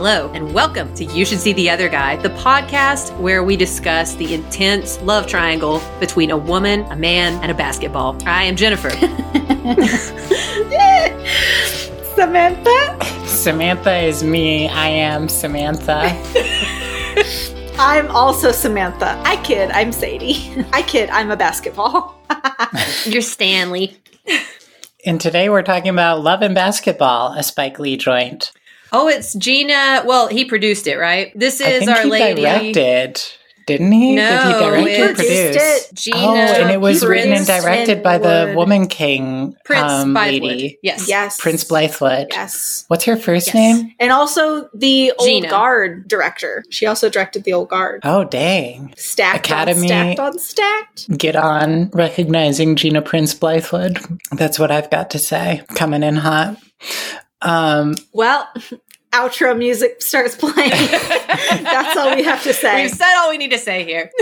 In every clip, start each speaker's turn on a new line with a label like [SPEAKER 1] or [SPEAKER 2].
[SPEAKER 1] Hello, and welcome to You Should See the Other Guy, the podcast where we discuss the intense love triangle between a woman, a man, and a basketball. I am Jennifer.
[SPEAKER 2] Samantha?
[SPEAKER 3] Samantha is me. I am Samantha.
[SPEAKER 2] I'm also Samantha. I kid, I'm Sadie. I kid, I'm a basketball.
[SPEAKER 1] You're Stanley.
[SPEAKER 3] And today we're talking about Love and Basketball, a Spike Lee joint.
[SPEAKER 1] Oh, it's Gina. Well, he produced it, right? This is Our Lady.
[SPEAKER 3] He directed, didn't he?
[SPEAKER 1] No,
[SPEAKER 3] Did he direct or produce?
[SPEAKER 1] It. Gina.
[SPEAKER 3] Oh, and it was written and directed by the Woman King
[SPEAKER 1] Prince
[SPEAKER 3] lady.
[SPEAKER 1] Yes.
[SPEAKER 3] Prince Bythewood.
[SPEAKER 2] Yes.
[SPEAKER 3] What's her first name?
[SPEAKER 2] And also the
[SPEAKER 1] Gina.
[SPEAKER 2] Old Guard director. She also directed the Old Guard.
[SPEAKER 3] Oh, dang.
[SPEAKER 2] Stacked
[SPEAKER 3] Academy.
[SPEAKER 2] on stacked.
[SPEAKER 3] Get on recognizing Gina Prince Bythewood. That's what I've got to say. Coming in hot.
[SPEAKER 2] Well, outro music starts playing. That's all we have to say.
[SPEAKER 1] We've said all we need to say here.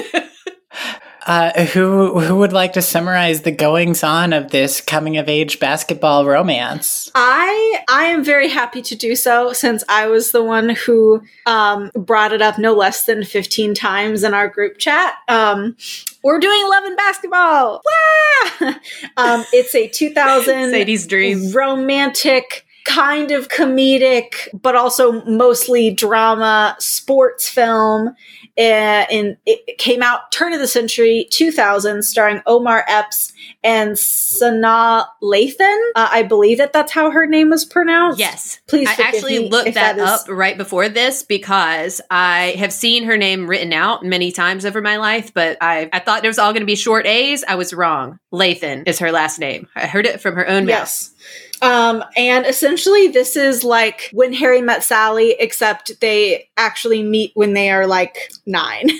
[SPEAKER 3] Who would like to summarize the goings-on of this coming-of-age basketball romance?
[SPEAKER 2] I am very happy to do so, since I was the one who brought it up no less than 15 times in our group chat. We're doing Love and Basketball! Wah! It's a 2000
[SPEAKER 1] Sadie's dream.
[SPEAKER 2] Romantic, kind of comedic, but also mostly drama sports film. And it came out turn of the century 2000, starring Omar Epps and Sanaa Lathan. I believe that's how her name was pronounced.
[SPEAKER 1] Yes.
[SPEAKER 2] Please
[SPEAKER 1] I actually
[SPEAKER 2] me
[SPEAKER 1] looked that
[SPEAKER 2] is
[SPEAKER 1] up right before this because I have seen her name written out many times over my life, but I thought it was all going to be short A's. I was wrong. Lathan is her last name. I heard it from her own mouth.
[SPEAKER 2] Yes. And essentially this is like When Harry Met Sally, except they actually meet when they are like 9.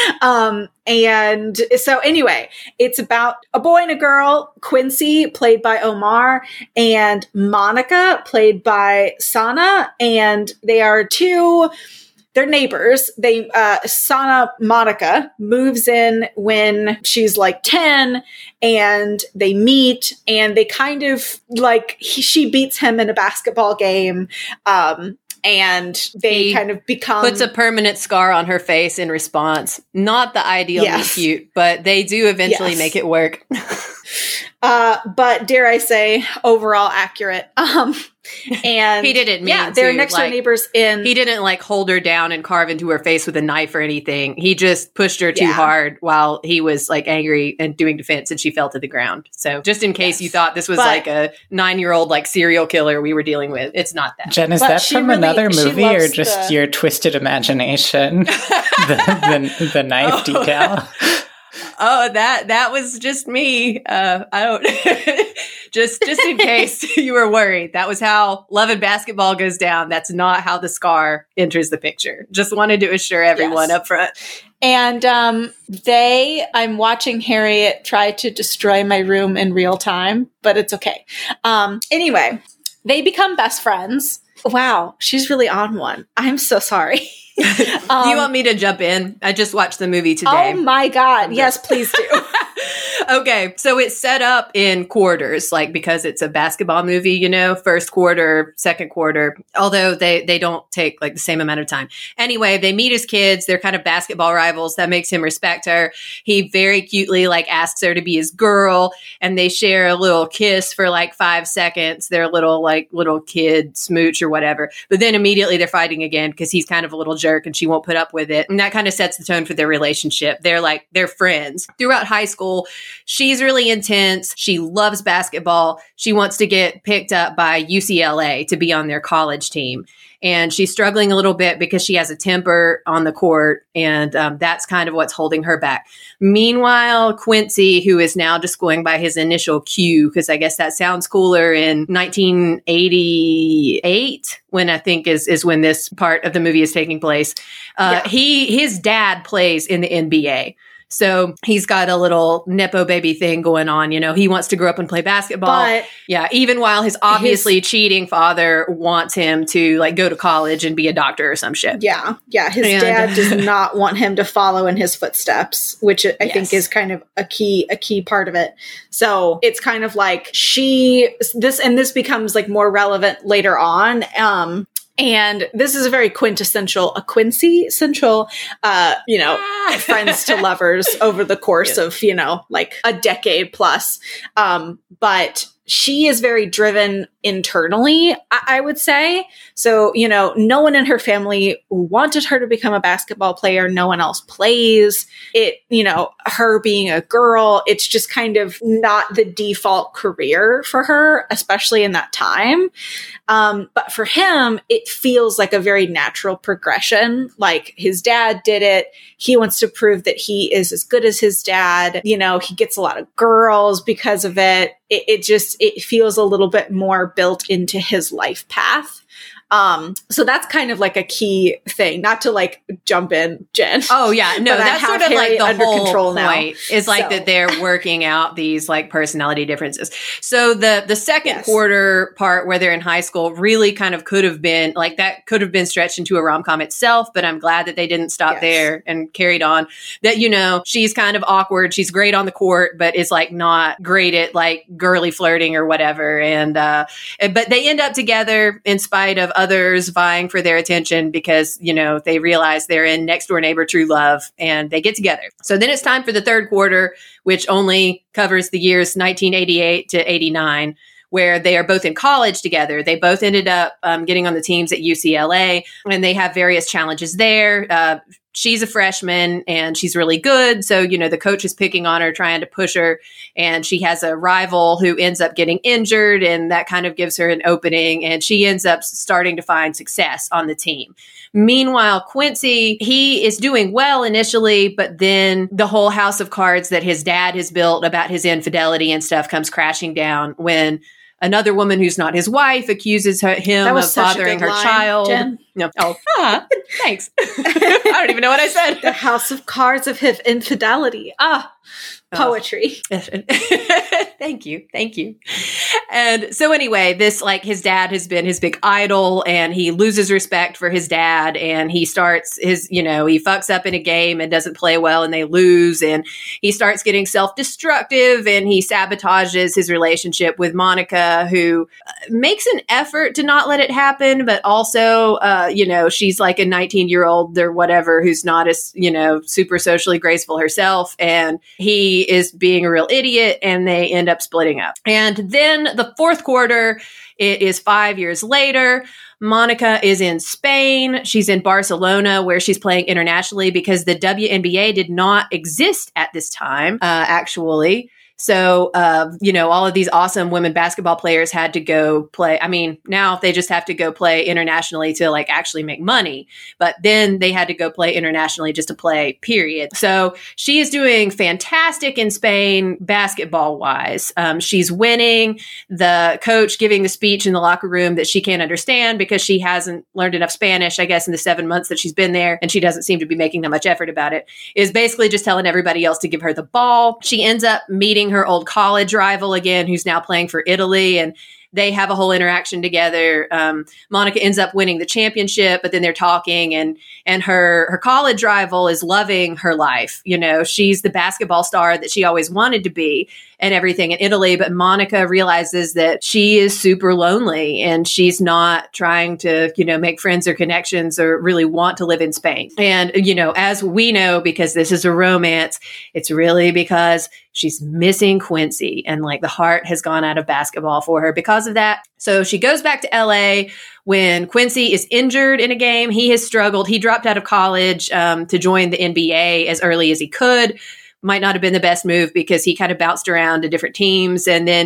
[SPEAKER 2] And so anyway, it's about a boy and a girl, Quincy, played by Omar, and Monica, played by Sanaa, and they're neighbors. Monica moves in when she's like 10, and they meet, and they kind of like, she beats him in a basketball game. And they kind of become...
[SPEAKER 1] Puts a permanent scar on her face in response. Not the ideally cute, but they do eventually make it work.
[SPEAKER 2] But dare I say, overall accurate. And
[SPEAKER 1] he didn't mean to.
[SPEAKER 2] They're next door neighbors in...
[SPEAKER 1] He didn't like hold her down and carve into her face with a knife or anything. He just pushed her too hard while he was like angry and doing defense, and she fell to the ground. So just in case you thought this was like a 9-year-old like serial killer we were dealing with, it's not that.
[SPEAKER 3] Jen, is that from another movie or just your twisted imagination? the knife detail.
[SPEAKER 1] Oh, that was just me. I don't just in case you were worried. That was how Love and Basketball goes down. That's not how the scar enters the picture. Just wanted to assure everyone up front.
[SPEAKER 2] And I'm watching Harriet try to destroy my room in real time, but it's okay. Anyway, they become best friends. Wow, she's really on one. I'm so sorry.
[SPEAKER 1] Do you want me to jump in? I just watched the movie today.
[SPEAKER 2] Oh my God. Yes, please do.
[SPEAKER 1] Okay, so it's set up in quarters, like because it's a basketball movie, you know, first quarter, second quarter, although they don't take like the same amount of time. Anyway, they meet as kids. They're kind of basketball rivals. That makes him respect her. He very cutely like asks her to be his girl, and they share a little kiss for like 5 seconds. Their little kid smooch or whatever. But then immediately they're fighting again because he's kind of a little jerk and she won't put up with it. And that kind of sets the tone for their relationship. They're friends. Throughout high school, she's really intense. She loves basketball. She wants to get picked up by UCLA to be on their college team. And she's struggling a little bit because she has a temper on the court, and that's kind of what's holding her back. Meanwhile, Quincy, who is now just going by his initial Q, because I guess that sounds cooler, in 1988, when I think is when this part of the movie is taking place, his dad plays in the NBA. So he's got a little Nepo baby thing going on. You know, he wants to grow up and play basketball. But even while his obviously cheating father wants him to like go to college and be a doctor or some shit. Yeah. His dad does not want him to follow in his footsteps, which I think is kind of a key part of it. So it's kind of like this becomes like more relevant later on.
[SPEAKER 2] And this is a very Quincy central, friends to lovers over the course of, like a decade plus. But she is very driven internally, I would say. So, no one in her family wanted her to become a basketball player. No one else plays it. Her being a girl, it's just kind of not the default career for her, especially in that time. But for him, it feels like a very natural progression. Like his dad did it. He wants to prove that he is as good as his dad. He gets a lot of girls because of it. It feels a little bit more built into his life path. So that's kind of like a key thing, not to like jump in, Jen.
[SPEAKER 1] Oh yeah. No, that's sort of
[SPEAKER 2] Harry
[SPEAKER 1] like the whole
[SPEAKER 2] control
[SPEAKER 1] point is like that they're working out these like personality differences. So the second quarter part where they're in high school really kind of could have been like that could have been stretched into a rom-com itself, but I'm glad that they didn't stop there and carried on. That, she's kind of awkward. She's great on the court, but is like not great at like girly flirting or whatever. And, but they end up together in spite of others vying for their attention because, they realize they're in next door neighbor true love and they get together. So then it's time for the third quarter, which only covers the years 1988 to 89, where they are both in college together. They both ended up getting on the teams at UCLA and they have various challenges there. She's a freshman and she's really good. So, the coach is picking on her, trying to push her. And she has a rival who ends up getting injured. And that kind of gives her an opening. And she ends up starting to find success on the team. Meanwhile, Quincy, he is doing well initially, but then the whole house of cards that his dad has built about his infidelity and stuff comes crashing down when another woman who's not his wife accuses him of fathering her child.
[SPEAKER 2] Jen.
[SPEAKER 1] No. Oh, thanks. I don't even know what I said.
[SPEAKER 2] The house of cards of his infidelity. Poetry.
[SPEAKER 1] Thank you. And so anyway, this like his dad has been his big idol and he loses respect for his dad and he starts he fucks up in a game and doesn't play well and they lose and he starts getting self-destructive and he sabotages his relationship with Monica, who makes an effort to not let it happen, but also, she's like a 19-year-old or whatever who's not as, super socially graceful herself. And he is being a real idiot and they end up splitting up. And then the fourth quarter, it is 5 years later. Monica is in Spain. She's in Barcelona where she's playing internationally because the WNBA did not exist at this time, actually. So, all of these awesome women basketball players had to go play. I mean, now they just have to go play internationally to like actually make money. But then they had to go play internationally just to play, period. So she is doing fantastic in Spain basketball wise. She's winning. The coach giving the speech in the locker room that she can't understand because she hasn't learned enough Spanish, I guess, in the 7 months that she's been there. And she doesn't seem to be making that much effort about it, is basically just telling everybody else to give her the ball. She ends up meeting her old college rival again, who's now playing for Italy. And they have a whole interaction together. Monica ends up winning the championship, but then they're talking and her college rival is loving her life. She's the basketball star that she always wanted to be and everything in Italy. But Monica realizes that she is super lonely and she's not trying to, make friends or connections or really want to live in Spain. And, as we know, because this is a romance, it's really because she's missing Quincy and like the heart has gone out of basketball for her because of that. So she goes back to LA when Quincy is injured in a game. He has struggled. He dropped out of college to join the NBA as early as he could. Might not have been the best move because he kind of bounced around to different teams. And then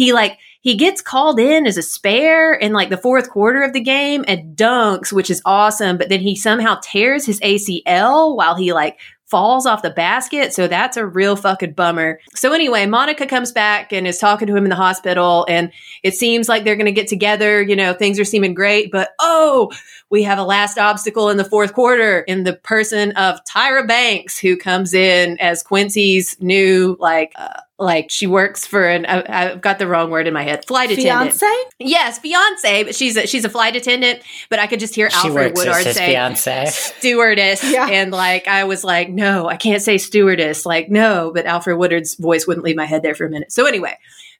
[SPEAKER 1] he gets called in as a spare in like the fourth quarter of the game and dunks, which is awesome. But then he somehow tears his ACL while he like falls off the basket. So that's a real fucking bummer. So anyway, Monica comes back and is talking to him in the hospital and it seems like they're going to get together. Things are seeming great, but we have a last obstacle in the fourth quarter in the person of Tyra Banks, who comes in as Quincy's new, she works for I've got the wrong word in my head. Flight attendant.
[SPEAKER 2] Fiance?
[SPEAKER 1] Yes, fiance. But she's a flight attendant. But I could just hear Alfred Woodard say
[SPEAKER 3] fiance.
[SPEAKER 1] Stewardess. Yeah. And I was like, no, I can't say stewardess. No, but Alfred Woodard's voice wouldn't leave my head there for a minute. So anyway,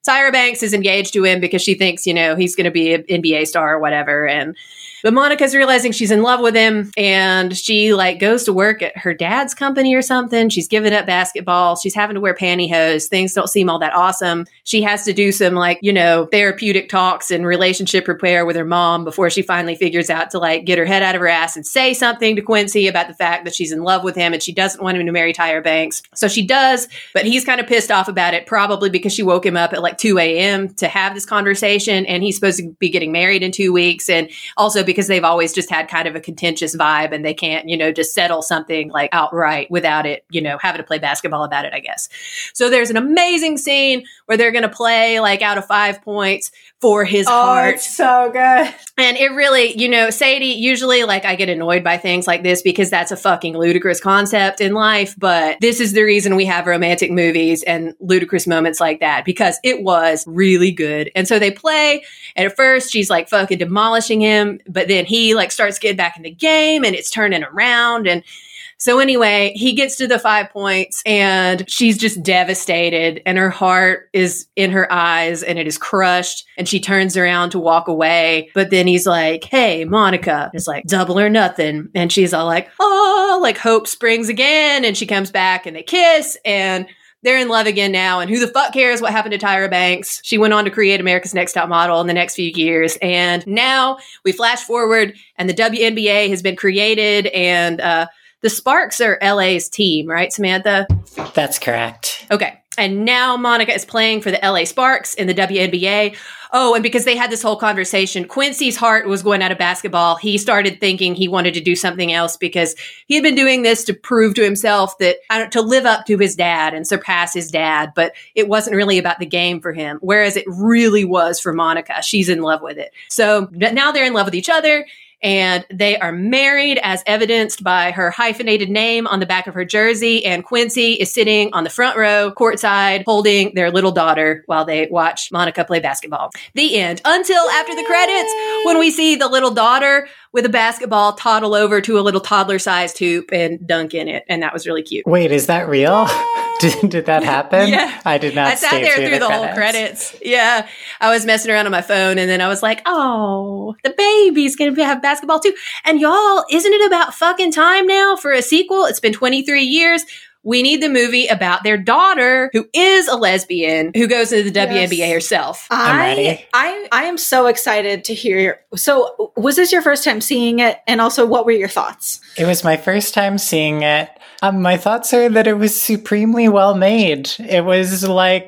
[SPEAKER 1] Tyra Banks is engaged to him because she thinks, he's going to be an NBA star or whatever. But Monica's realizing she's in love with him, and she goes to work at her dad's company or something. She's giving up basketball. She's having to wear pantyhose. Things don't seem all that awesome. She has to do some therapeutic talks and relationship repair with her mom before she finally figures out to get her head out of her ass and say something to Quincy about the fact that she's in love with him and she doesn't want him to marry Tyra Banks. So she does, but he's kind of pissed off about it, probably because she woke him up at 2 a.m. to have this conversation, and he's supposed to be getting married in 2 weeks. And also because they've always just had kind of a contentious vibe and they can't, just settle something outright without it, having to play basketball about it, I guess. So there's an amazing scene where they're going to play out of 5 points for his heart.
[SPEAKER 2] It's so good.
[SPEAKER 1] And it really, Sadie, usually I get annoyed by things like this because that's a fucking ludicrous concept in life. But this is the reason we have romantic movies and ludicrous moments like that, because it was really good. And so they play, and at first she's fucking demolishing him, but then he starts getting back in the game and it's turning around. And so anyway, he gets to the 5 points and she's just devastated and her heart is in her eyes and it is crushed, and she turns around to walk away. But then he's like, "Hey, Monica," it's double or nothing. And she's all "Oh," hope springs again. And she comes back and they kiss and they're in love again now. And who the fuck cares what happened to Tyra Banks? She went on to create America's Next Top Model in the next few years. And now we flash forward and the WNBA has been created, and the Sparks are LA's team, right, Samantha?
[SPEAKER 3] That's correct.
[SPEAKER 1] Okay. And now Monica is playing for the LA Sparks in the WNBA. Oh, and because they had this whole conversation, Quincy's heart was going out of basketball. He started thinking he wanted to do something else because he had been doing this to prove to himself that to live up to his dad and surpass his dad. But it wasn't really about the game for him, whereas it really was for Monica. She's in love with it. So now they're in love with each other. And they are married, as evidenced by her hyphenated name on the back of her jersey. And Quincy is sitting on the front row, courtside, holding their little daughter while they watch Monica play basketball. The end. Until after the credits, when we see the little daughter with a basketball toddle over to a little toddler-sized hoop and dunk in it. And that was really cute.
[SPEAKER 3] Wait, is that real? Did that happen?
[SPEAKER 1] Yeah.
[SPEAKER 3] I did not.
[SPEAKER 1] I sat there through the whole credits. Yeah. I was messing around on my phone and then I was like, oh, the baby's going to have basketball too. And y'all, isn't it about fucking time now for a sequel? It's been 23 years. We need the movie about their daughter, who is a lesbian, who goes into the WNBA herself.
[SPEAKER 3] I'm ready.
[SPEAKER 2] I am so excited to hear. So was this your first time seeing it? And also, what were your thoughts?
[SPEAKER 3] It was my first time seeing it. My thoughts are that it was supremely well made. It was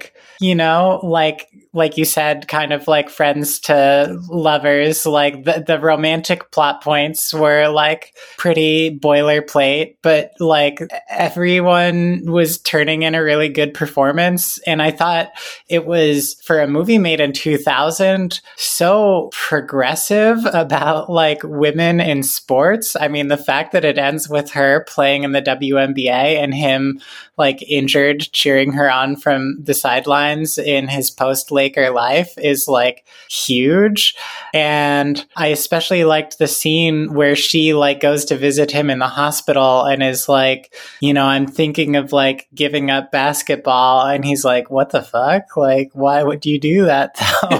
[SPEAKER 3] like you said, kind of like friends to lovers. The romantic plot points were pretty boilerplate, but everyone was turning in a really good performance. And I thought it was, for a movie made in 2000, so progressive about women in sports. I mean, the fact that it ends with her playing in the WNBA and him injured, cheering her on from the sidelines in his post-Laker life is huge. And I especially liked the scene where she goes to visit him in the hospital and is I'm thinking of giving up basketball. And he's like, what the fuck? Why would you do that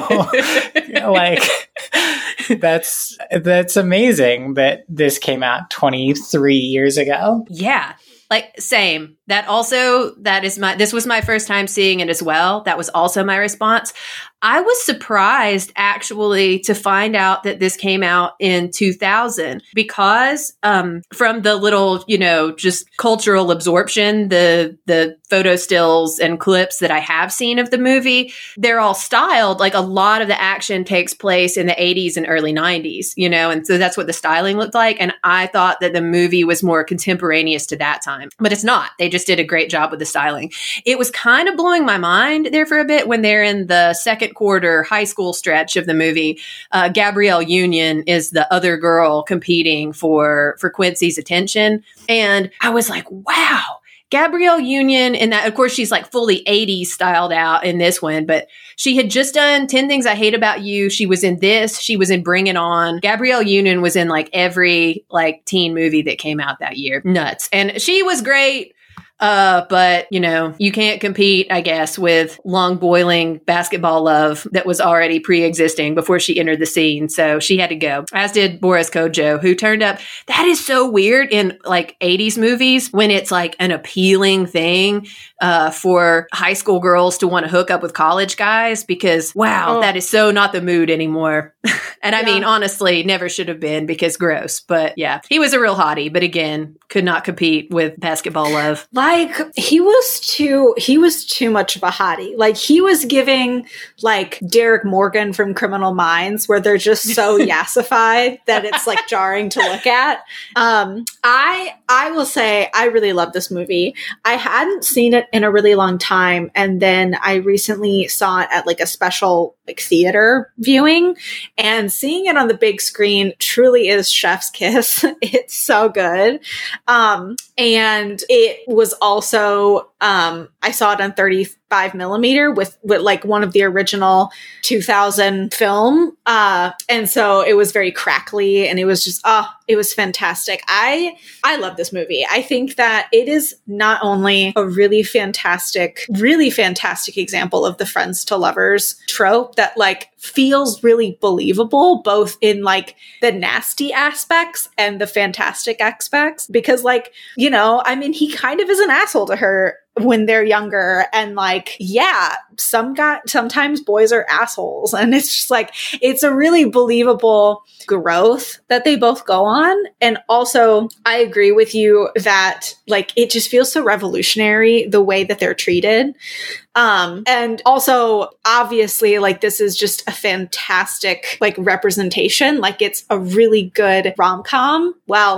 [SPEAKER 3] though? That's amazing that this came out 23 years ago.
[SPEAKER 1] Yeah. Same. This was my first time seeing it as well. That was also my response. I was surprised actually to find out that this came out in 2000 because from the little, just cultural absorption, the photo stills and clips that I have seen of the movie, they're all styled. A lot of the action takes place in the 80s and early 90s, and so that's what the styling looked like. And I thought that the movie was more contemporaneous to that time, but it's not. They just did a great job with the styling. It was kind of blowing my mind there for a bit when they're in the second quarter high school stretch of the movie. Gabrielle Union is the other girl competing for Quincy's attention. And I was like, wow, Gabrielle Union in that, of course, she's fully 80s styled out in this one, but she had just done 10 Things I Hate About You. She was in this. She was in Bring It On. Gabrielle Union was in every teen movie that came out that year. Nuts. And she was great. But, you know, you can't compete, I guess, with long boiling basketball love that was already pre-existing before she entered the scene. So she had to go, as did Boris Kodjoe, who turned up. That is so weird in like 80s movies when it's like an appealing thing for high school girls to want to hook up with college guys, because wow, that is so not the mood anymore. And I mean, honestly, never should have been, because gross. But yeah, he was a real hottie, but again, could not compete with basketball love.
[SPEAKER 2] Like he was too much of a hottie. Like he was giving like Derek Morgan from Criminal Minds, where they're just so yassified that it's like jarring to look at. I will say I really love this movie. I hadn't seen it in a really long time, and then I recently saw it at like a special like theater viewing, and seeing it on the big screen truly is chef's kiss. It's so good. And it was also, I saw it on 35 millimeter with like one of the original 2000 film. And so it was very crackly, and it was just, it was fantastic. I love this movie. I think that it is not only a really fantastic example of the friends to lovers trope that like feels really believable, both in like the nasty aspects and the fantastic aspects, because like, you know, I mean, he kind of is an asshole to her when they're younger, and like, yeah, sometimes boys are assholes, and it's just like, it's a really believable growth that they both go on. And also I agree with you that like, it just feels so revolutionary the way that they're treated. And also obviously like, this is just a fantastic like representation. Like it's a really good rom-com,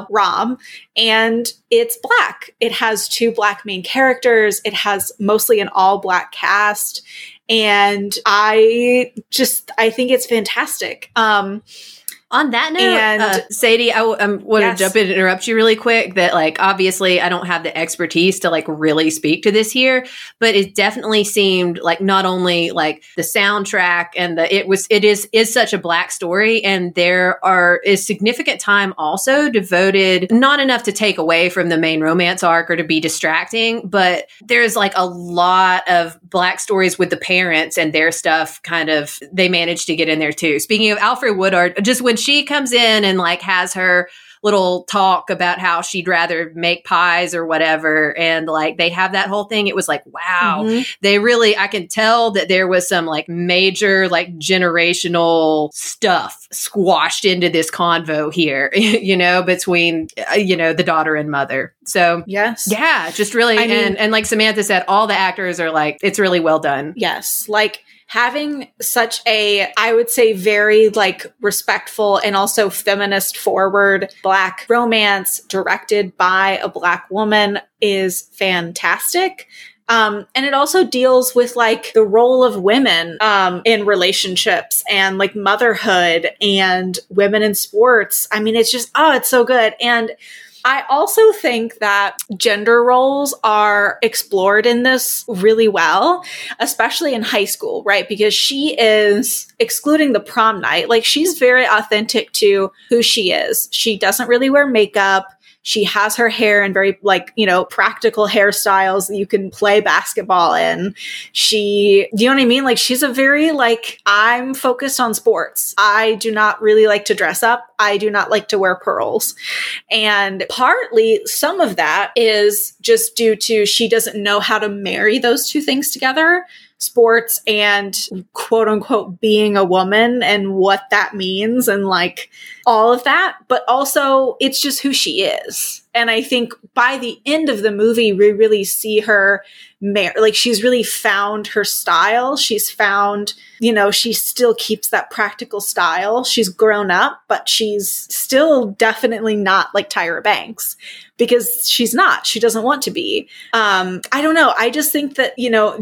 [SPEAKER 2] and it's Black. It has 2 Black main characters. It has mostly an all Black cast. And I think it's fantastic.
[SPEAKER 1] On that note, Sadie, I want to jump in and interrupt you really quick. That like, obviously I don't have the expertise to like really speak to this here, but it definitely seemed like not only like the soundtrack and it is such a Black story. And there is significant time also devoted, not enough to take away from the main romance arc or to be distracting, but there's like a lot of Black stories with the parents and their stuff kind of, they managed to get in there too. Speaking of Alfre Woodard, just when she comes in and like has her little talk about how she'd rather make pies or whatever, and like they have that whole thing, it was like, wow, they really, I can tell that there was some like major like generational stuff squashed into this convo here, you know, between you know, the daughter and mother. So
[SPEAKER 2] yes,
[SPEAKER 1] yeah, just really, I mean, and like Samantha said, all the actors are like, it's really well done.
[SPEAKER 2] Yes, like having such a, I would say, very like respectful and also feminist forward Black romance directed by a Black woman is fantastic. And it also deals with like the role of women in relationships and like motherhood and women in sports. I mean, it's just, it's so good. And I also think that gender roles are explored in this really well, especially in high school, right? Because she is, excluding the prom night, like she's very authentic to who she is. She doesn't really wear makeup. She has her hair in very like, you know, practical hairstyles that you can play basketball in. You know what I mean? Like she's a very like, I'm focused on sports. I do not really like to dress up. I do not like to wear pearls. And partly some of that is just due to she doesn't know how to marry those two things together. Sports and quote unquote being a woman and what that means and like all of that. But also it's just who she is. And I think by the end of the movie, we really see her like she's really found her style. She's found, you know, she still keeps that practical style. She's grown up, but she's still definitely not like Tyra Banks because she doesn't want to be. I don't know. I just think that, you know,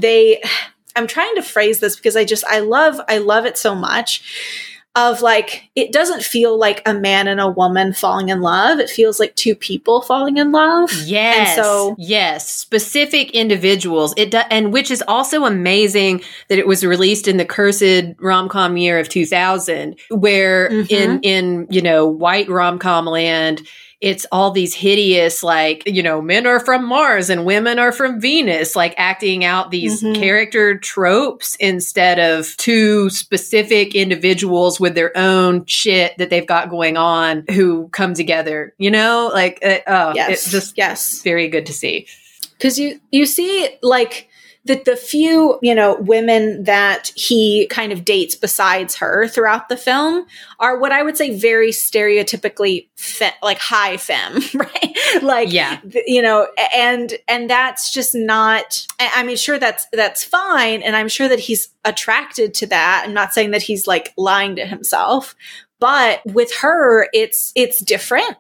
[SPEAKER 2] I'm trying to phrase this because I love it so much of like, it doesn't feel like a man and a woman falling in love. It feels like two people falling in love.
[SPEAKER 1] Yes.
[SPEAKER 2] And so,
[SPEAKER 1] yes. Specific individuals. And which is also amazing that it was released in the cursed rom-com year of 2000, where in, you know, white rom-com land, it's all these hideous, like, you know, men are from Mars and women are from Venus, like acting out these character tropes instead of two specific individuals with their own shit that they've got going on who come together, you know, like, it's just very good to see.
[SPEAKER 2] Because you see, like, the few, you know, women that he kind of dates besides her throughout the film are what I would say very stereotypically like high femme, right? Like, you know, and that's just not, I mean, sure, that's fine. And I'm sure that he's attracted to that. I'm not saying that he's like lying to himself, but with her, it's different.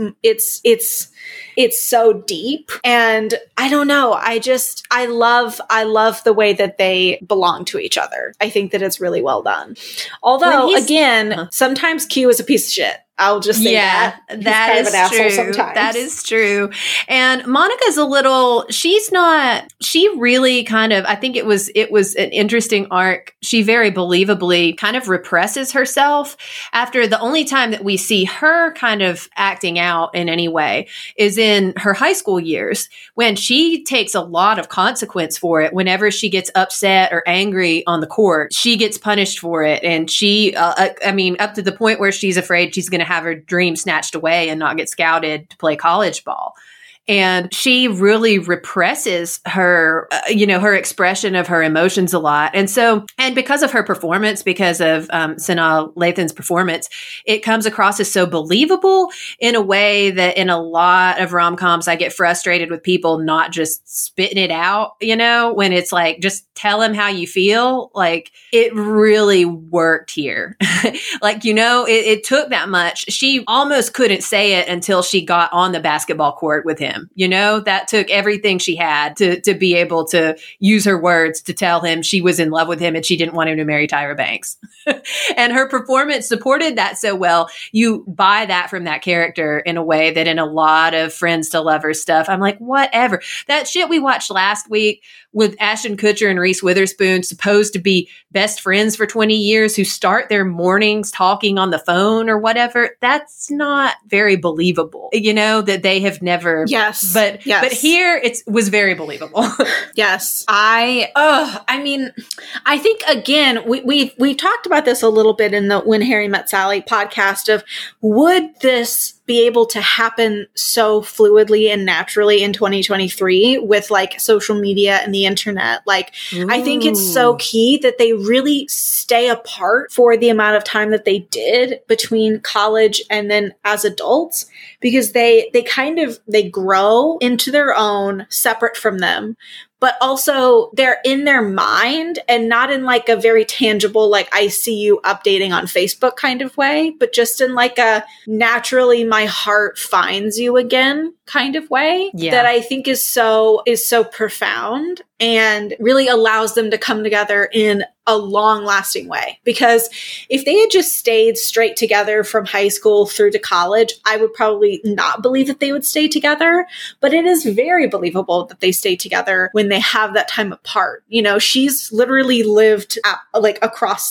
[SPEAKER 2] It's so deep. And I don't know. I love the way that they belong to each other. I think that it's really well done. Although, again, sometimes Q is a piece of shit. I'll just say that.
[SPEAKER 1] That is true. Sometimes. That is true. And Monica's she really kind of, I think it was an interesting arc. She very believably kind of represses herself after the only time that we see her kind of acting out in any way is in her high school years when she takes a lot of consequence for it. Whenever she gets upset or angry on the court, she gets punished for it. And she, I mean, up to the point where she's afraid she's going to have her dream snatched away and not get scouted to play college ball. And she really represses her, her expression of her emotions a lot. And so, and because of her performance, because of Sanaa Lathan's performance, it comes across as so believable in a way that in a lot of rom-coms, I get frustrated with people not just spitting it out, when it's like, just tell him how you feel. Like, it really worked here. Like, it took that much. She almost couldn't say it until she got on the basketball court with him. That took everything she had to be able to use her words to tell him she was in love with him and she didn't want him to marry Tyra Banks. And her performance supported that so well. You buy that from that character in a way that in a lot of Friends to Lovers stuff, I'm like, whatever. That shit we watched last week with Ashton Kutcher and Reese Witherspoon, supposed to be best friends for 20 years, who start their mornings talking on the phone or whatever, that's not very believable, that they have never.
[SPEAKER 2] Yes.
[SPEAKER 1] But here it was very believable.
[SPEAKER 2] Yes. I think again, we talked about this a little bit in the When Harry Met Sally podcast of, would this be able to happen so fluidly and naturally in 2023 with like social media and the internet? Like, ooh. I think it's so key that they really stay apart for the amount of time that they did between college and then as adults, because they grow into their own separate from them. But also they're in their mind and not in like a very tangible, like I see you updating on Facebook kind of way, but just in like a naturally my heart finds you again kind of way that I think is so profound and really allows them to come together in a long lasting way. Because if they had just stayed straight together from high school through to college, I would probably not believe that they would stay together. But it is very believable that they stay together when they have that time apart. She's literally lived like across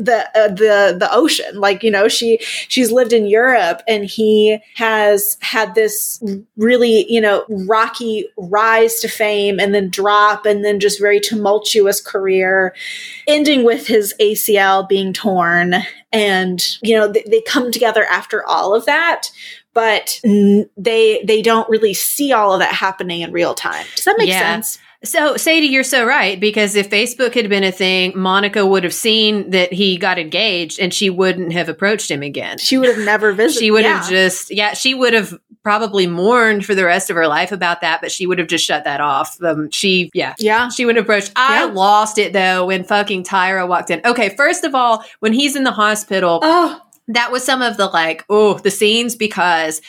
[SPEAKER 2] the ocean. Like, she's lived in Europe and he has had this really, rocky rise to fame and then drop and then just very tumultuous career, ending with his ACL being torn. And, they come together after all of that, but they don't really see all of that happening in real time. Does that make sense?
[SPEAKER 1] So, Sadie, you're so right, because if Facebook had been a thing, Monica would have seen that he got engaged and she wouldn't have approached him again.
[SPEAKER 2] She would have never visited.
[SPEAKER 1] She would have she would have probably mourned for the rest of her life about that, but she would have just shut that off. She would have approached. I lost it though when fucking Tyra walked in. Okay, first of all, when he's in the hospital, that was some of the the scenes, because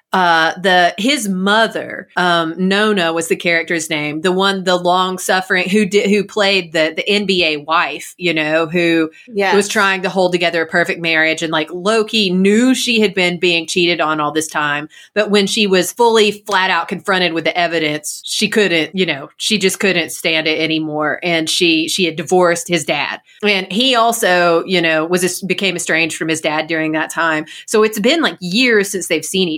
[SPEAKER 1] his mother, Nona was the character's name, the long suffering who played the NBA wife, who was trying to hold together a perfect marriage, and like Loki knew she had been being cheated on all this time, but when she was fully flat out confronted with the evidence, she couldn't, she just couldn't stand it anymore, and she had divorced his dad, and he also, became estranged from his dad during that time. So it's been like years since they've seen each other.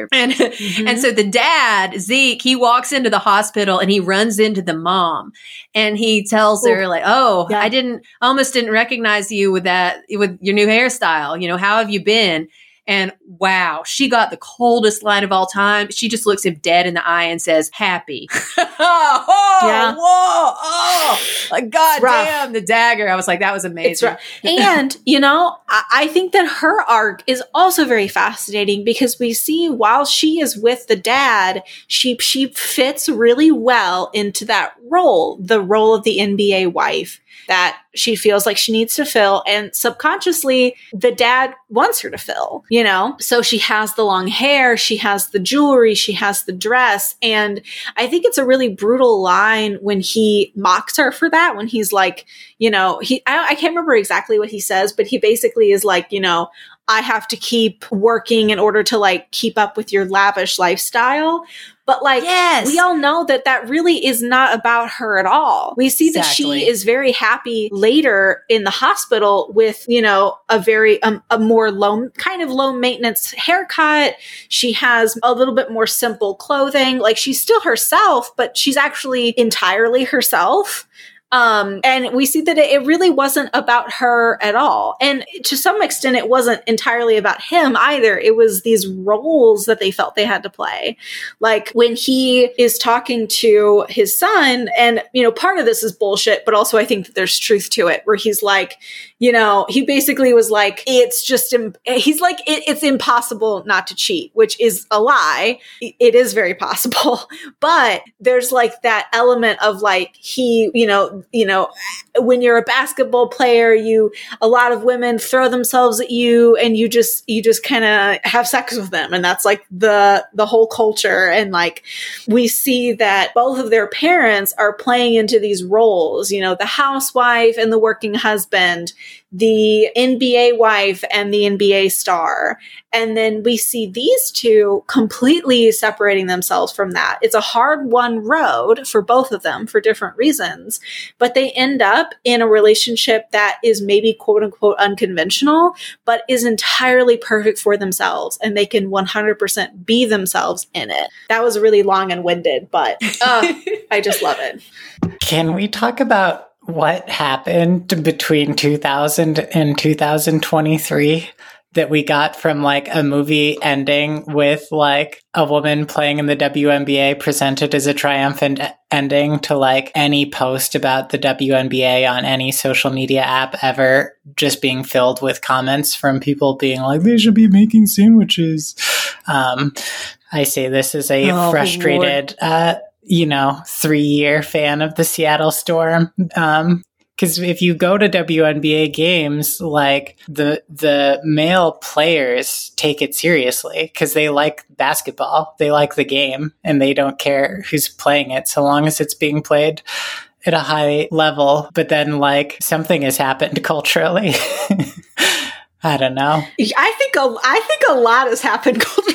[SPEAKER 1] And and so the dad, Zeke, he walks into the hospital and he runs into the mom and he tells her like, "Oh,
[SPEAKER 2] Yeah.
[SPEAKER 1] I almost didn't recognize you with your new hairstyle. How have you been?" And wow, she got the coldest line of all time. She just looks him dead in the eye and says, "Happy."
[SPEAKER 2] Yeah.
[SPEAKER 1] Whoa, oh, like, God
[SPEAKER 2] rough.
[SPEAKER 1] damn, the dagger. I was like, that was amazing.
[SPEAKER 2] It's right. And, I think that her arc is also very fascinating because we see while she is with the dad, she fits really well into that role, the role of the NBA wife that she feels like she needs to fill. And subconsciously, the dad wants her to fill, So she has the long hair, she has the jewelry, she has the dress. And I think it's a really brutal line when he mocks her for that, when he's like, I can't remember exactly what he says, but he basically is like, I have to keep working in order to like keep up with your lavish lifestyle. But like,
[SPEAKER 1] yes,
[SPEAKER 2] we all know that really is not about her at all. We see that she is very happy later in the hospital with, a very, a more low maintenance haircut. She has a little bit more simple clothing. Like she's still herself, but she's actually entirely herself. And we see that it really wasn't about her at all. And to some extent, it wasn't entirely about him either. It was these roles that they felt they had to play. Like when he is talking to his son, and, part of this is bullshit, but also I think that there's truth to it, where he's like, he basically was like, he's like, it's impossible not to cheat, which is a lie. It is very possible. But there's like that element of like, when you're a basketball player, a lot of women throw themselves at you and you just kind of have sex with them. And that's like the whole culture. And like, we see that both of their parents are playing into these roles, the housewife and the working husband, the NBA wife and the NBA star. And then we see these two completely separating themselves from that. It's a hard-won road for both of them for different reasons, but they end up in a relationship that is maybe quote unquote unconventional, but is entirely perfect for themselves. And they can 100% be themselves in it. That was really long and winded, but I just love it.
[SPEAKER 3] Can we talk about what happened between 2000 and 2023 that we got from like a movie ending with like a woman playing in the WNBA presented as a triumphant ending to like any post about the WNBA on any social media app ever just being filled with comments from people being like, they should be making sandwiches. I say this as a frustrated, 3-year fan of the Seattle Storm. Because if you go to WNBA games, like the male players take it seriously because they like basketball, they like the game, and they don't care who's playing it so long as it's being played at a high level. But then like something has happened culturally. I don't know.
[SPEAKER 2] I think a lot has happened culturally.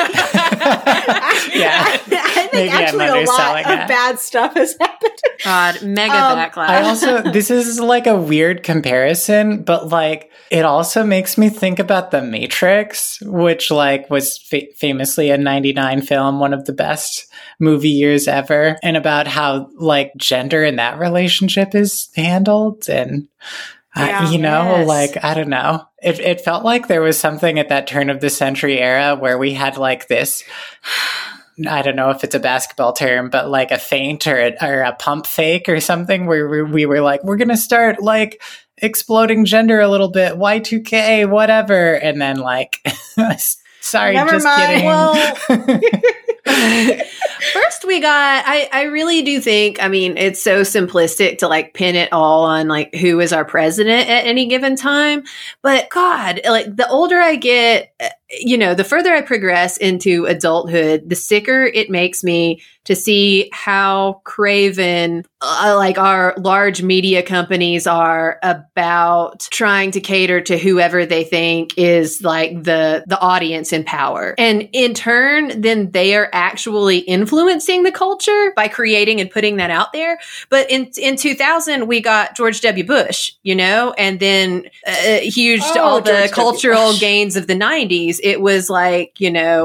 [SPEAKER 3] Yeah.
[SPEAKER 2] I think actually a lot of bad stuff has happened.
[SPEAKER 1] God, mega backlash.
[SPEAKER 3] This is like a weird comparison, but like it also makes me think about The Matrix, which like was famously a 99 film, one of the best movie years ever, and about how like gender in that relationship is handled. And like, I don't know. It felt like there was something at that turn of the century era where we had like this, I don't know if it's a basketball term, but like a feint or a pump fake or something where we were like, we're going to start like exploding gender a little bit, Y2K, whatever. And then like, sorry,
[SPEAKER 2] never
[SPEAKER 3] just
[SPEAKER 2] mind.
[SPEAKER 3] kidding.
[SPEAKER 1] First we got, I really do think, I mean, it's so simplistic to like pin it all on like who is our president at any given time. But God, like the older I get, the further I progress into adulthood, the sicker it makes me to see how craven like our large media companies are about trying to cater to whoever they think is like the audience in power. And in turn, then they are actually influencing the culture by creating and putting that out there. But in 2000, we got George W. Bush, and then huge to all the cultural gains of the 90s. it was like,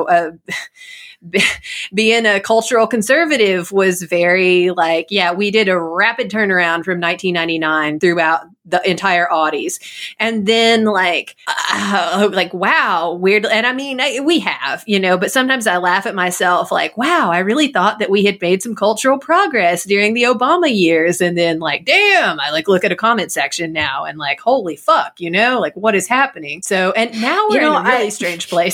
[SPEAKER 1] being a cultural conservative was very like, yeah, we did a rapid turnaround from 1999 throughout the entire Audi's. And then like, wow, weird. And I mean, we have, but sometimes I laugh at myself like, wow, I really thought that we had made some cultural progress during the Obama years. And then like, damn, I like look at a comment section now and like, holy fuck, like what is happening? So, and now we're in a really strange place.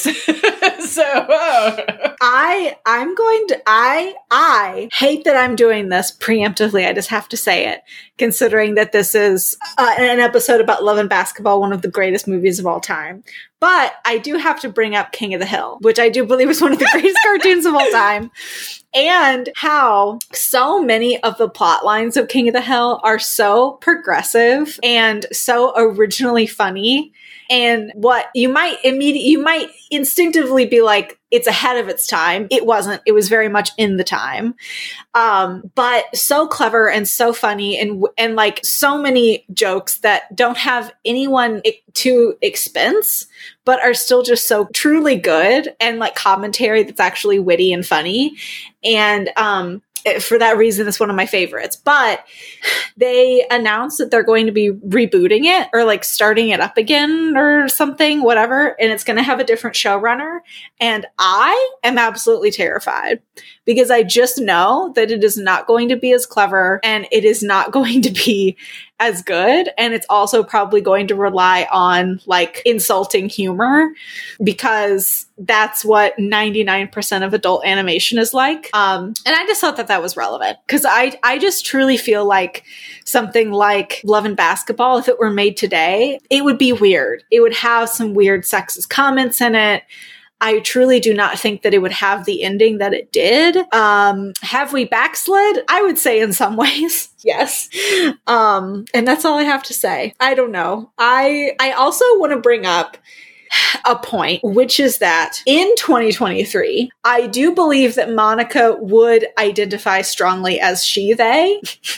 [SPEAKER 2] I hate that I'm doing this preemptively. I just have to say it, considering that this is an episode about love and basketball, one of the greatest movies of all time. But I do have to bring up King of the Hill, which I do believe is one of the greatest cartoons of all time. And how so many of the plot lines of King of the Hill are so progressive and so originally funny. And what you might instinctively be like, it's ahead of its time. It wasn't. It was very much in the time. But so clever and so funny and like so many jokes that don't have anyone to expense, but are still just so truly good, and like commentary that's actually witty and funny. And, for that reason, it's one of my favorites. But they announced that they're going to be rebooting it or like starting it up again or something, whatever. And it's going to have a different showrunner. And I am absolutely terrified because I just know that it is not going to be as clever and it is not going to be as good. And it's also probably going to rely on like insulting humor because that's what 99% of adult animation is like. And I just thought that was relevant because I just truly feel like something like Love and Basketball, if it were made today, it would be weird. It would have some weird sexist comments in it. I truly do not think that it would have the ending that it did. Have we backslid? I would say in some ways, yes. And that's all I have to say. I don't know. I also want to bring up a point, which is that in 2023, I do believe that Monica would identify strongly as she, they.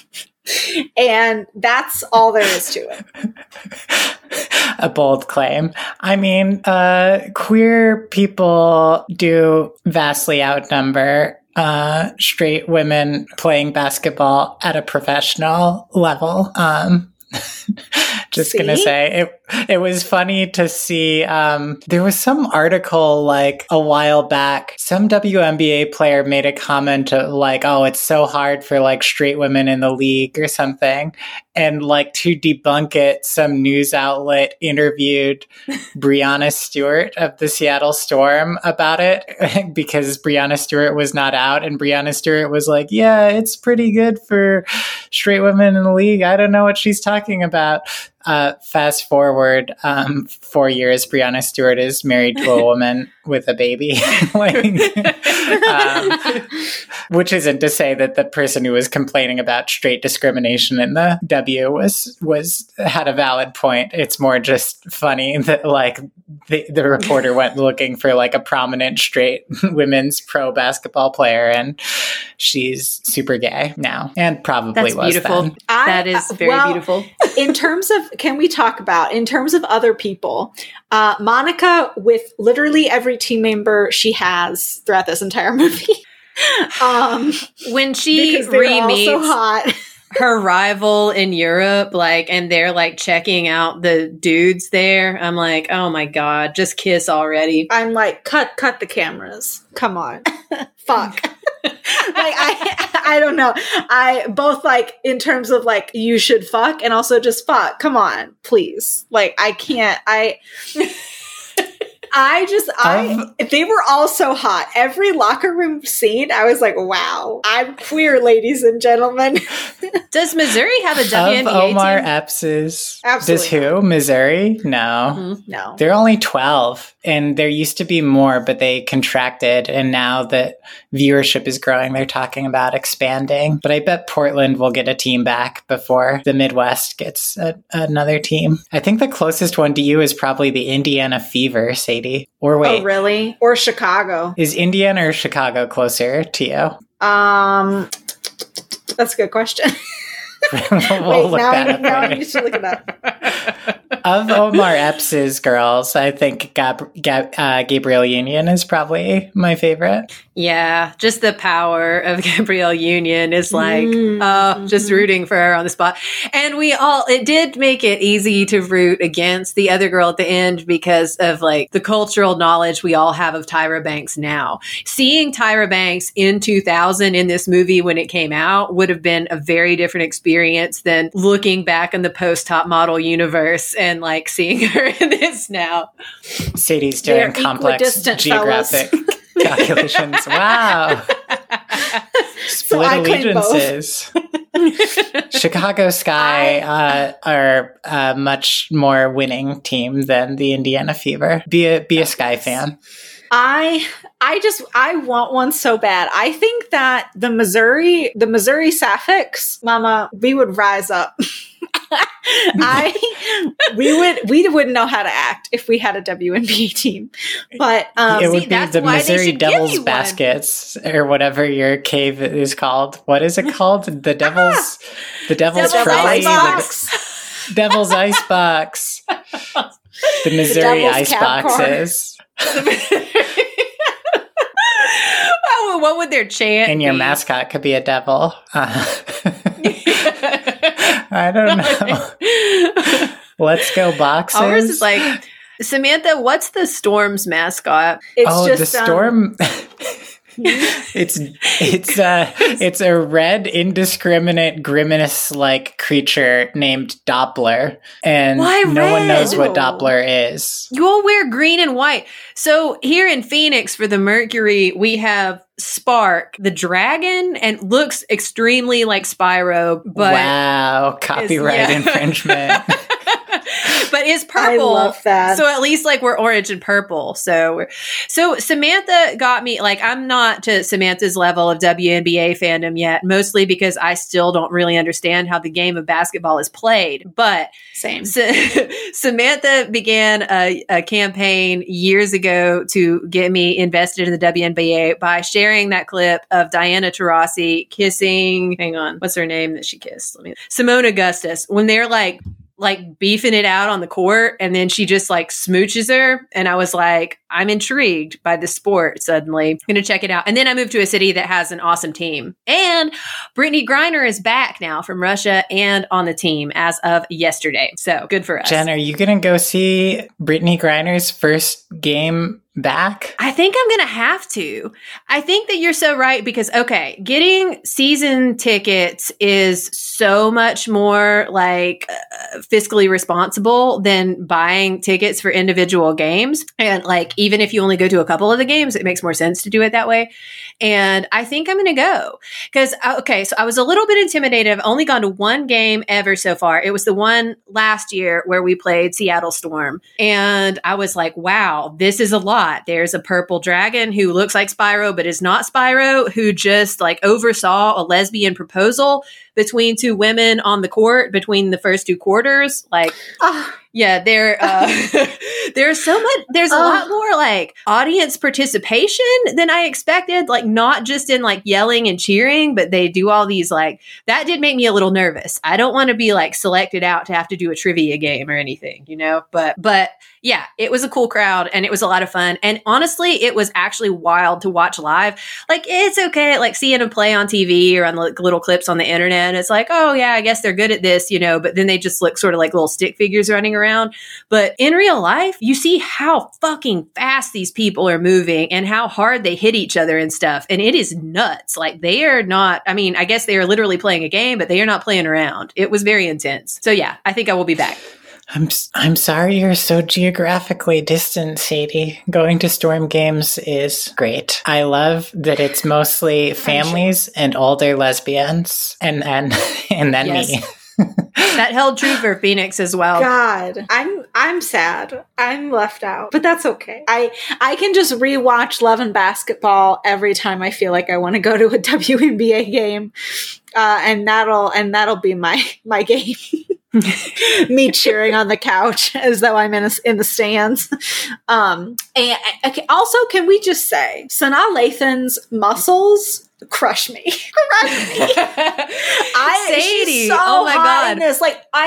[SPEAKER 2] And that's all there is to it.
[SPEAKER 3] A bold claim. I mean, queer people do vastly outnumber straight women playing basketball at a professional level. Just gonna say it was funny to see there was some article like a while back, some WNBA player made a comment of like, oh, it's so hard for like straight women in the league or something, and like to debunk it, some news outlet interviewed Breanna Stewart of the Seattle Storm about it because Breanna Stewart was not out, and Breanna Stewart was like, yeah, it's pretty good for straight women in the league. I don't know what she's talking about. Fast forward 4 years, Breanna Stewart is married to a woman with a baby. Which isn't to say that the person who was complaining about straight discrimination in the W had a valid point. It's more just funny that like the reporter went looking for like a prominent straight women's pro basketball player, and she's super gay now, and probably
[SPEAKER 1] That's
[SPEAKER 3] was
[SPEAKER 1] beautiful.
[SPEAKER 3] then.
[SPEAKER 1] That is very beautiful.
[SPEAKER 2] In terms of, can we talk about, in terms of other people, Monica, with literally every team member she has throughout this entire movie,
[SPEAKER 1] when she re-meets
[SPEAKER 2] so hot.
[SPEAKER 1] her rival in Europe, like, and they're like checking out the dudes there, I'm like, oh my God, just kiss already.
[SPEAKER 2] I'm like, cut the cameras. Come on. Fuck. Like, I don't know. I both like in terms of like, you should fuck and also just fuck. Come on, please. Like, I can't, they were all so hot. Every locker room scene, I was like, wow, I'm queer, ladies and gentlemen.
[SPEAKER 1] Does Missouri have a WNBA
[SPEAKER 3] of Omar
[SPEAKER 1] team?
[SPEAKER 3] Epps'
[SPEAKER 2] Absolutely.
[SPEAKER 3] Does who? Missouri? No.
[SPEAKER 2] Mm-hmm. No.
[SPEAKER 3] They're only 12, and there used to be more, but they contracted, and now that viewership is growing, they're talking about expanding. But I bet Portland will get a team back before the Midwest gets another team. I think the closest one to you is probably the Indiana Fever, Sadie. Or wait.
[SPEAKER 2] Oh, really? Or Chicago.
[SPEAKER 3] Is Indiana or Chicago closer to you?
[SPEAKER 2] That's a good question.
[SPEAKER 3] We'll
[SPEAKER 2] Wait, now I
[SPEAKER 3] later.
[SPEAKER 2] need to look it up.
[SPEAKER 3] Of Omar Epps' girls, I think Gabrielle Union is probably my favorite.
[SPEAKER 1] Yeah, just the power of Gabrielle Union is like, just rooting for her on the spot. And it did make it easy to root against the other girl at the end because of like the cultural knowledge we all have of Tyra Banks now. Seeing Tyra Banks in 2000 in this movie when it came out would have been a very different experience than looking back in the post-Top Model universe and like seeing her in this now.
[SPEAKER 3] Sadie's doing complex geographic calculations. Wow. Split allegiances. Chicago Sky are a much more winning team than the Indiana Fever. Be a Sky fan.
[SPEAKER 2] I want one so bad. I think that the Missouri Sapphics, Mama, we would rise up. We wouldn't know how to act if we had a WNBA team. But
[SPEAKER 3] it would be the Missouri Devils Baskets or whatever your cave is called. What is it called? The Devil's Trolley. Devil's Icebox. The Missouri Iceboxes.
[SPEAKER 1] Oh, what would their chant
[SPEAKER 3] And your
[SPEAKER 1] be?
[SPEAKER 3] mascot could be a devil. I don't know. Let's go Boxers.
[SPEAKER 1] Ours is like, Samantha, what's the Storm's mascot?
[SPEAKER 3] It's the Storm. It's a red indiscriminate grimace-like creature named Doppler, and no one knows what Doppler is.
[SPEAKER 1] You all wear green and white. So here in Phoenix for the Mercury, we have Spark, the dragon, and looks extremely like Spyro. But
[SPEAKER 3] wow, copyright infringement.
[SPEAKER 1] But it's purple.
[SPEAKER 2] I love that.
[SPEAKER 1] So at least like we're orange and purple. So Samantha got me, like, I'm not to Samantha's level of WNBA fandom yet, mostly because I still don't really understand how the game of basketball is played. But
[SPEAKER 2] same.
[SPEAKER 1] Samantha began a campaign years ago to get me invested in the WNBA by sharing that clip of Diana Taurasi kissing, hang on, what's her name that she kissed? Simone Augustus, when they're like beefing it out on the court, and then she just like smooches her, and I was like, I'm intrigued by the sport suddenly. I'm gonna check it out. And then I moved to a city that has an awesome team, and Brittany Griner is back now from Russia and on the team as of yesterday, so good for us.
[SPEAKER 3] Jen, are you gonna go see Brittany Griner's first game back?
[SPEAKER 1] I think I'm going to have to. I think that you're so right because, okay, getting season tickets is so much more like fiscally responsible than buying tickets for individual games. And like, even if you only go to a couple of the games, it makes more sense to do it that way. And I think I'm going to go because, okay, so I was a little bit intimidated. I've only gone to one game ever so far. It was the one last year where we played Seattle Storm. And I was like, wow, this is a lot. There's a purple dragon who looks like Spyro, but is not Spyro, who just like oversaw a lesbian proposal between two women on the court between the first two quarters. Like, yeah, there's so much, there's a lot more like audience participation than I expected. Like, not just in like yelling and cheering, but they do all these like, that did make me a little nervous. I don't want to be like selected out to have to do a trivia game or anything, you know, but yeah, it was a cool crowd and it was a lot of fun. And honestly, it was actually wild to watch live. Like, it's okay, like seeing them play on TV or on like little clips on the internet. It's like, oh yeah, I guess they're good at this, you know, but then they just look sort of like little stick figures running around. But in real life, you see how fucking fast these people are moving and how hard they hit each other and stuff. And it is nuts. Like, they are not, I mean, I guess they are literally playing a game, but they are not playing around. It was very intense. So yeah, I think I will be back.
[SPEAKER 3] I'm sorry you're so geographically distant, Sadie. Going to Storm games is great. I love that it's mostly families and older lesbians, and then me.
[SPEAKER 1] That held true for Phoenix as well.
[SPEAKER 2] God, I'm sad. I'm left out, but that's okay. I can just rewatch Love and Basketball every time I feel like I want to go to a WNBA game, and that'll be my game. Me cheering on the couch as though I'm in the stands. And okay, also, can we just say Sanaa Lathan's muscles crush me. Crush me.
[SPEAKER 1] Sadie,
[SPEAKER 2] she's so
[SPEAKER 1] oh my
[SPEAKER 2] hot
[SPEAKER 1] God.
[SPEAKER 2] in this.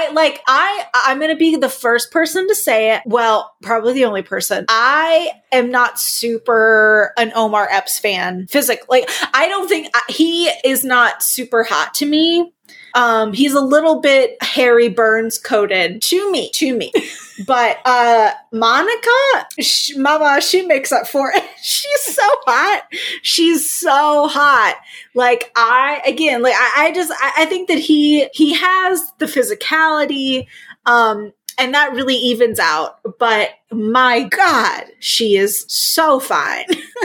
[SPEAKER 2] I'm gonna be the first person to say it. Well, probably the only person. I am not super an Omar Epps fan physically. I don't think he is not super hot to me. He's a little bit Harry Burns coded to me. But Monica, Mama, she makes up for it. She's so hot. She's so hot. Like I think that he has the physicality, and that really evens out. But my God, she is so fine.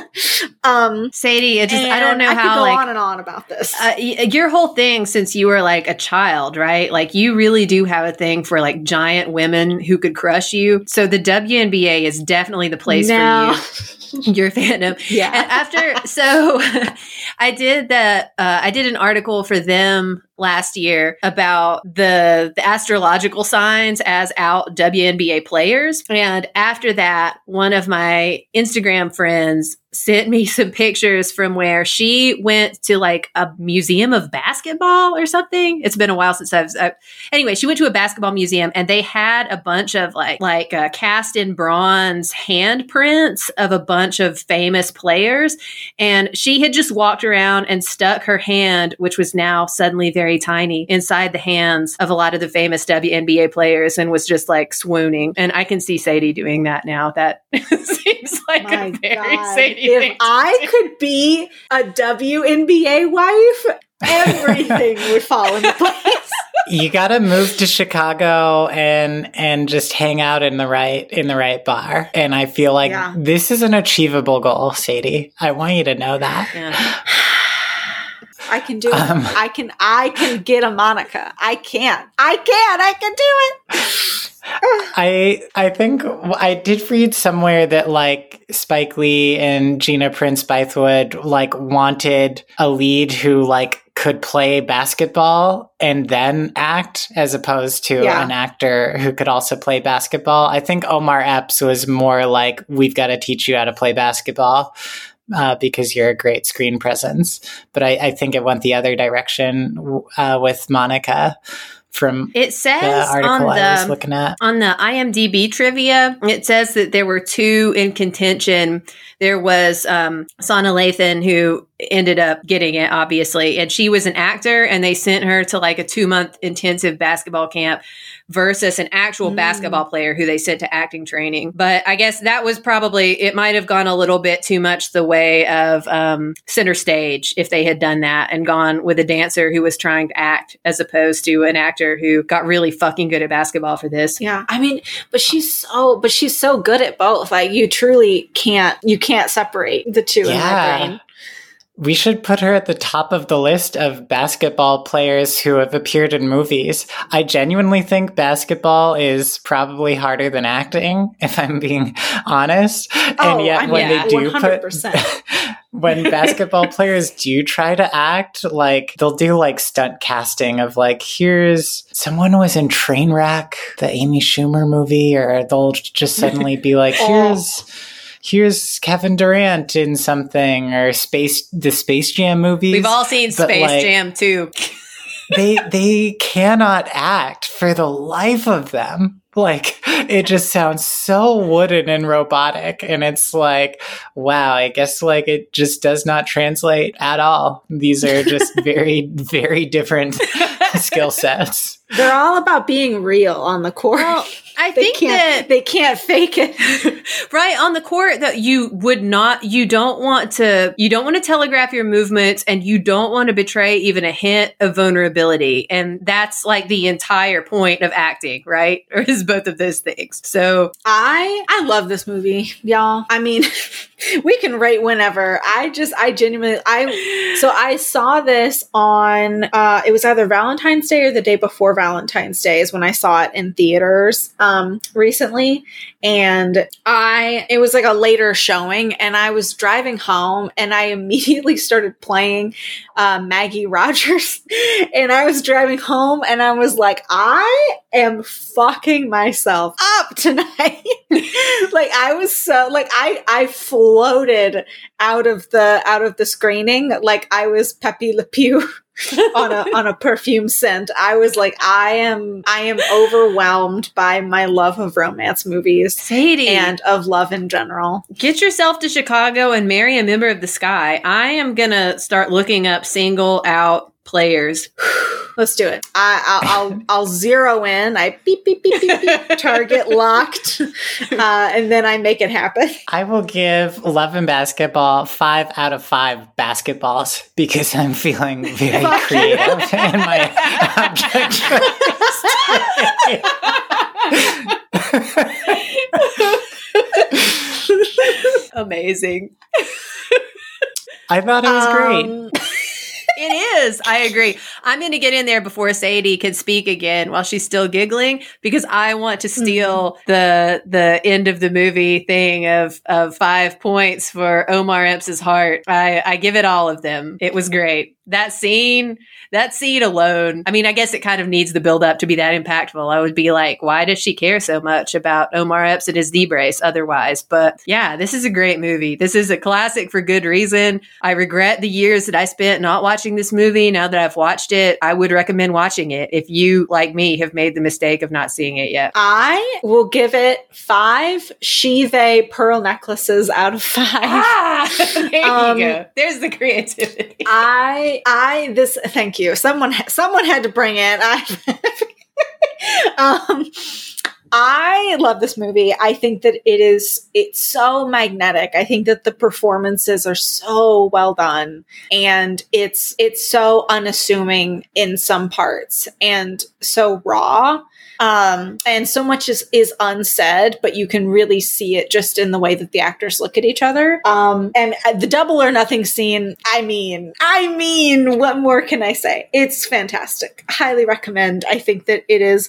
[SPEAKER 1] Sadie, I don't know
[SPEAKER 2] I
[SPEAKER 1] how,
[SPEAKER 2] could go
[SPEAKER 1] like,
[SPEAKER 2] on and on about this.
[SPEAKER 1] your whole thing since you were like a child, right? Like you really do have a thing for like giant women who could crush you. So the WNBA is definitely the place for you. Your fandom.
[SPEAKER 2] Yeah.
[SPEAKER 1] And after, so I did an article for them last year about the astrological signs as out WNBA players. And after that, one of my Instagram friends sent me some pictures from where she went to like a museum of basketball or something. It's been a while since anyway, she went to a basketball museum and they had a bunch of like cast in bronze handprints of a bunch of famous players. And she had just walked around and stuck her hand, which was now suddenly very tiny, inside the hands of a lot of the famous WNBA players and was just like swooning. And I can see Sadie doing that now. That seems like
[SPEAKER 2] My
[SPEAKER 1] a very
[SPEAKER 2] God.
[SPEAKER 1] Sadie thing
[SPEAKER 2] If
[SPEAKER 1] to
[SPEAKER 2] I
[SPEAKER 1] do.
[SPEAKER 2] could be a WNBA wife, everything would fall into place.
[SPEAKER 3] You gotta move to Chicago and just hang out in the right bar. And I feel like this is an achievable goal, Sadie. I want you to know that.
[SPEAKER 1] Yeah.
[SPEAKER 2] I can do it. I can get a Monica. I can do it.
[SPEAKER 3] I think I did read somewhere that like Spike Lee and Gina Prince Bythewood like wanted a lead who like could play basketball and then act as opposed to an actor who could also play basketball. I think Omar Epps was more like, we've got to teach you how to play basketball. Because you're a great screen presence. But I think it went the other direction with Monica from
[SPEAKER 1] it says
[SPEAKER 3] the article I was looking at.
[SPEAKER 1] On the IMDb trivia, it says that there were two in contention. There was Sana Lathan, who ended up getting it, obviously, and she was an actor, and they sent her to like a 2-month intensive basketball camp versus an actual basketball player who they sent to acting training. But I guess that was probably, it might have gone a little bit too much the way of Center Stage if they had done that and gone with a dancer who was trying to act as opposed to an actor who got really fucking good at basketball for this.
[SPEAKER 2] Yeah. I mean, but she's so good at both. Like you truly can't separate the two in my brain.
[SPEAKER 3] We should put her at the top of the list of basketball players who have appeared in movies. I genuinely think basketball is probably harder than acting, if I'm being honest. And yet when they do 100%. When basketball players do try to act, like they'll do like stunt casting of like, here's someone was in Trainwreck, the Amy Schumer movie, or they'll just suddenly be like, here's Kevin Durant in something, or the Space Jam movies.
[SPEAKER 1] We've all seen Space Jam too.
[SPEAKER 3] they cannot act for the life of them. Like, it just sounds so wooden and robotic. And it's like, wow, I guess like it just does not translate at all. These are just very, very different skill sets.
[SPEAKER 2] They're all about being real on the court.
[SPEAKER 1] Well, I think
[SPEAKER 2] they can't fake it.
[SPEAKER 1] Right, on the court that you don't want to telegraph your movements, and you don't want to betray even a hint of vulnerability. And that's like the entire point of acting, right? Or is both of those things. So
[SPEAKER 2] I love this movie, y'all. I mean, we can rate whenever. I saw this on it was either Valentine's Day or the day before Valentine's Day is when I saw it in theaters recently. And it was like a later showing, and I was driving home, and I immediately started playing Maggie Rogers. And I was driving home, and I was like, I am fucking myself up tonight. Like, I was so, like, I floated out of the screening like I was Pepe Le Pew on a perfume scent. I was like, I am overwhelmed by my love of romance movies,
[SPEAKER 1] Sadie,
[SPEAKER 2] and of love in general.
[SPEAKER 1] Get yourself to Chicago and marry a member of the Sky. I am gonna start looking up single out players.
[SPEAKER 2] Let's do it. I'll zero in. I beep beep beep beep beep. Target locked, and then I make it happen.
[SPEAKER 3] I will give Love and Basketball 5 out of 5 basketballs because I'm feeling very creative in my object choice.
[SPEAKER 1] Amazing.
[SPEAKER 3] I thought it was great.
[SPEAKER 1] It is. I agree. I'm going to get in there before Sadie can speak again while she's still giggling, because I want to steal the end of the movie thing of 5 points for Omar Epps' heart. I give it all of them. It was great. That scene alone, I mean, I guess it kind of needs the build up to be that impactful. I would be like, why does she care so much about Omar Epps and his knee brace otherwise? But yeah, this is a great movie. This is a classic for good reason. I regret the years that I spent not watching this movie. Now that I've watched it, I would recommend watching it if you, like me, have made the mistake of not seeing it yet.
[SPEAKER 2] I will give it 5 she-they pearl necklaces out of 5.
[SPEAKER 1] There you go. There's the creativity.
[SPEAKER 2] Thank you. Someone had to bring it. I love this movie. I think that it's so magnetic. I think that the performances are so well done, and it's so unassuming in some parts and so raw. And so much is unsaid, but you can really see it just in the way that the actors look at each other. And the Double or Nothing scene, I mean, what more can I say? It's fantastic. Highly recommend. I think that it is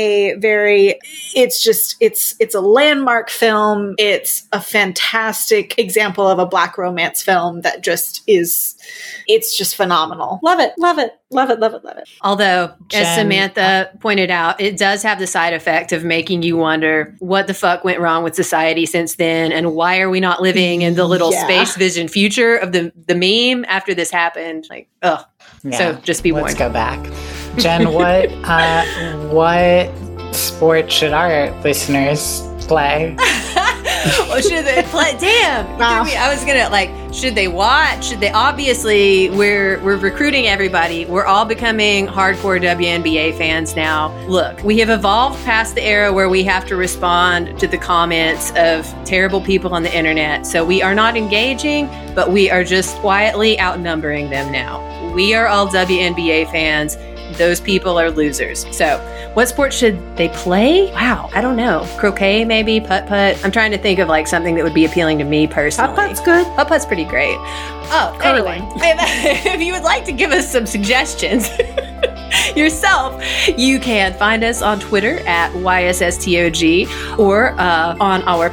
[SPEAKER 2] it's a landmark film. It's a fantastic example of a Black romance film that it's just phenomenal. Love it. Love it. Love it, love it, love it.
[SPEAKER 1] Although,
[SPEAKER 3] Jen,
[SPEAKER 1] as Samantha pointed out, it does have the side effect of making you wonder what the fuck went wrong with society since then, and why are we not living in the little space vision future of the meme after this happened? Like, ugh.
[SPEAKER 3] Yeah.
[SPEAKER 1] So just be warned.
[SPEAKER 3] Let's go back. Jen, what sport should our listeners play?
[SPEAKER 1] Or should they play? Damn!
[SPEAKER 2] Wow.
[SPEAKER 1] I was gonna should they watch? Should they? Obviously, we're recruiting everybody. We're all becoming hardcore WNBA fans now. Look, we have evolved past the era where we have to respond to the comments of terrible people on the internet. So we are not engaging, but we are just quietly outnumbering them now. We are all WNBA fans. Those people are losers. So what sport should they play? Wow, I don't know. Croquet, maybe? Putt-putt? I'm trying to think of something that would be appealing to me personally.
[SPEAKER 2] Putt-putt's good.
[SPEAKER 1] Putt-putt's pretty great. Oh,
[SPEAKER 2] Curling.
[SPEAKER 1] anyway, if you would like to give us some suggestions yourself, you can find us on Twitter at YSSTOG or on our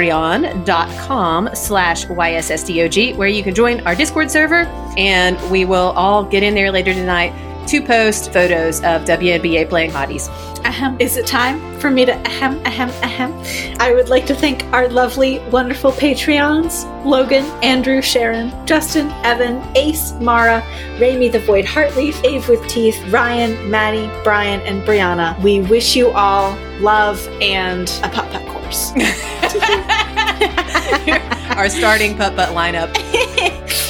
[SPEAKER 1] patreon.com/YSSTOG, where you can join our Discord server, and we will all get in there later tonight to post photos of WNBA playing hotties.
[SPEAKER 2] Is it time for me to ahem? I would like to thank our lovely, wonderful Patreons: Logan, Andrew, Sharon, Justin, Evan, Ace, Mara, Raimi the Void Heartleaf, Ave with Teeth, Ryan, Maddie, Brian, and Brianna. We wish you all love and a putt-putt course.
[SPEAKER 1] Our starting putt-putt lineup.